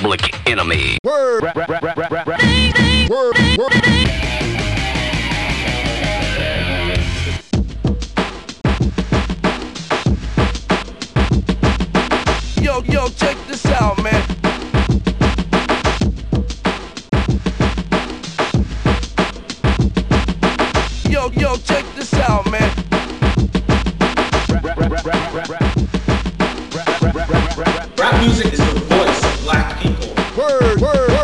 public enemy. Word. Word. Yo, check this out, man. Yo, check this out, man. Rap music is the voice of black people. Word.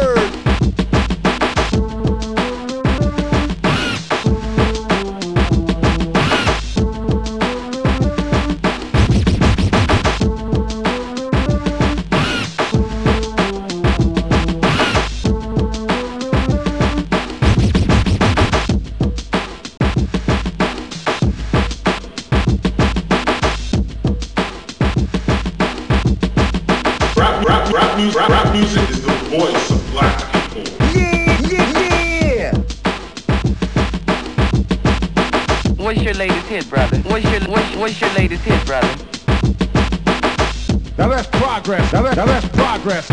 Rap music is the voice of black people. Yeah. What's your latest hit, brother? What's your latest hit, brother? Now that's progress. Now that's progress.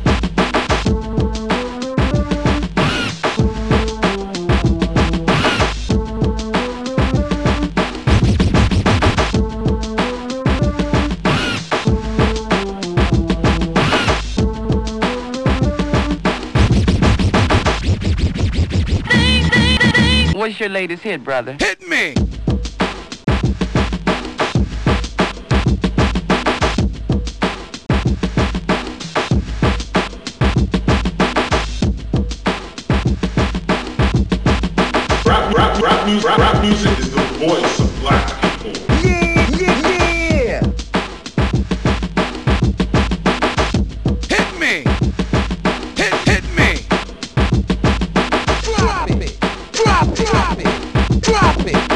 What's your latest hit, brother? Hit me. Rap music is the voice of black people. Yeah. Hit me. Hit me. Drop it.